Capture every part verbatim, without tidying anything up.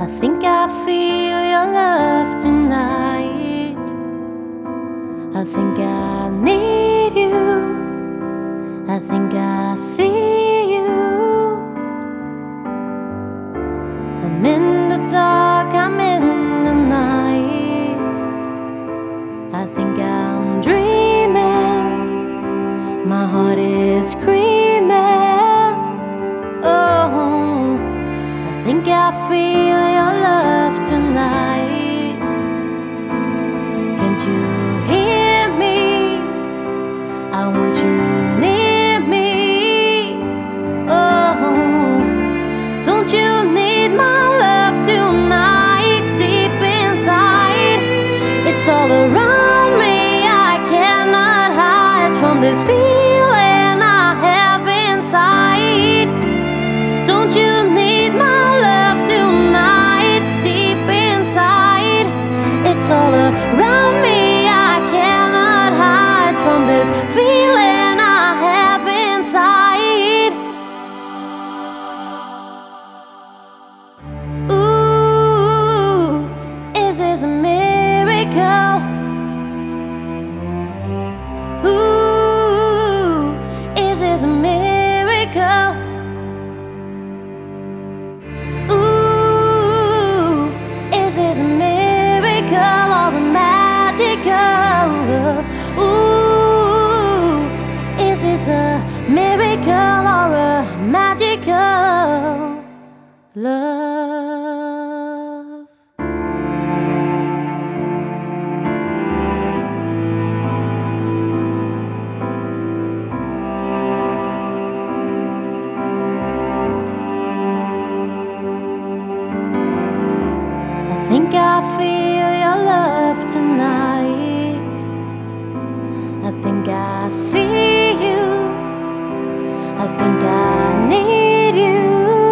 I think I feel your love tonight. I think I need you. I think I see you. I'm in the dark, I'm in the night. I think I'm dreaming. My heart is screaming. Oh, I think I feel your love tonight. Can't you hear me? I want you near me. Oh, don't you need my love tonight? Deep inside, it's all around me. I cannot hide from this feeling I have inside. Don't you need my love tonight? Deep inside, it's all around me. I cannot hide from this feeling I have inside. Ooh, is this a miracle? Ooh, is this a miracle? Ooh, is this a miracle or a magical love? Ooh, is this a miracle or a magical love? I think I feel your love tonight. I think I see you. I think I need you.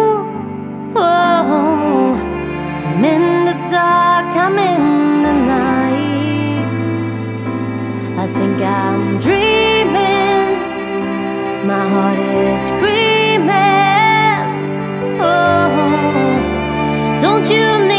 Oh, I'm in the dark, I'm in the night. I think I'm dreaming. My heart is screaming. Oh, don't you